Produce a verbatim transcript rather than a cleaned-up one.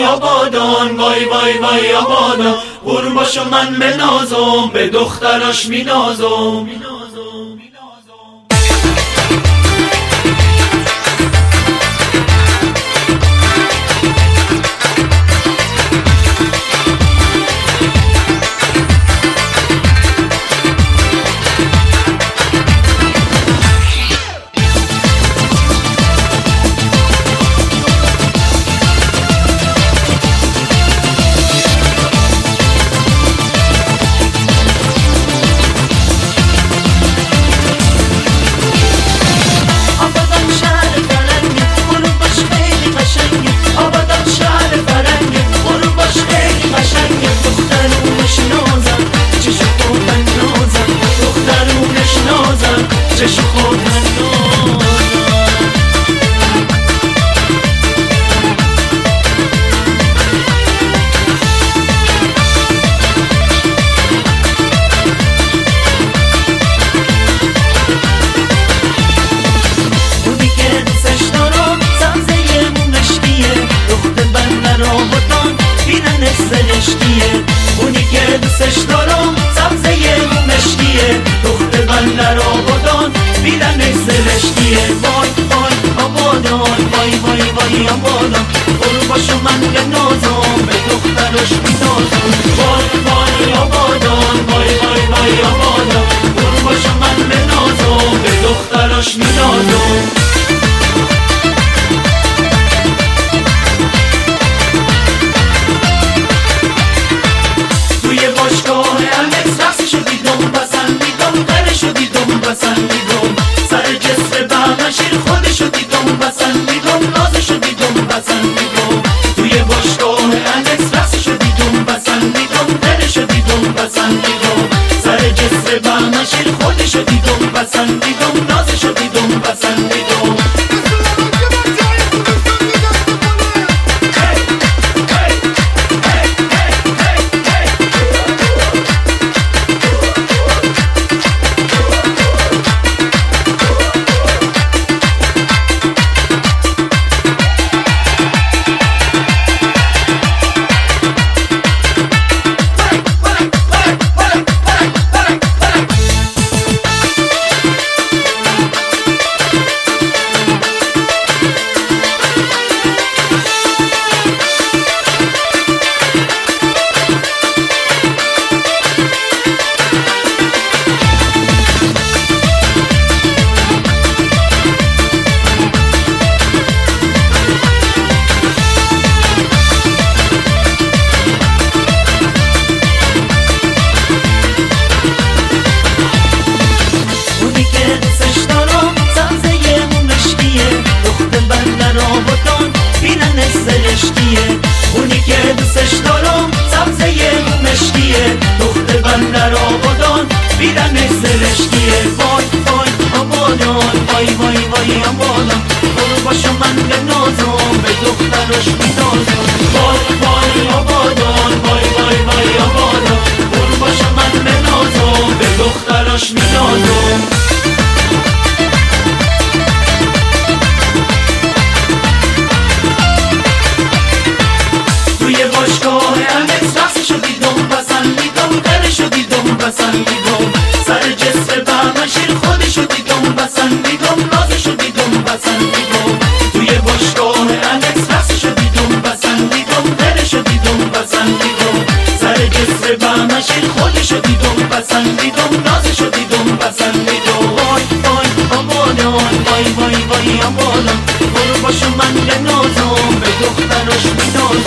آبادان، وای وای وای آبادان. قرباشو من بنازم، به دختراش مینازم. اونی که دوستش دارم سبزه مشکیه، دخت بندر آبادان بیدنش زرشکیه. وای وای آبادان، وای وای وای آبادان. قرباشو من بنازم، به دخترش میتازم. وای وای آبادان، وای وای وای آبادان. قرباشو من بنازم، به دخترش میتازم. خودشو دیدم پسندیدم، نازشو دیدم پسندیدم. اونی که دوستش دارم سبزه مشکیه، دخت بندر آبادان بیدنش زرشکیه. وای وای آبادان، وای وای وای آبادان. قرباشو من بنازم، به دخترش میتازم. وای وای آبادان، وای وای وای آبادان. قرباشو من بنازم، به دخترش میتازم. پسندیدم سر جسر بهمن شیر خودشو دیدم پسندیدم، نازشو دیدم پسندیدم. توی باشگاه الکس رقصشو دیدم پسندیدم، دلشو دیدم پسندیدم. سر جسر بهمن شیر خودشو دیدم پسندیدم، نازشو دیدم پسندیدم. وای وای آبادان، وای وای وای آبادان. قرباشو من بنازم، به دخترش میتازم.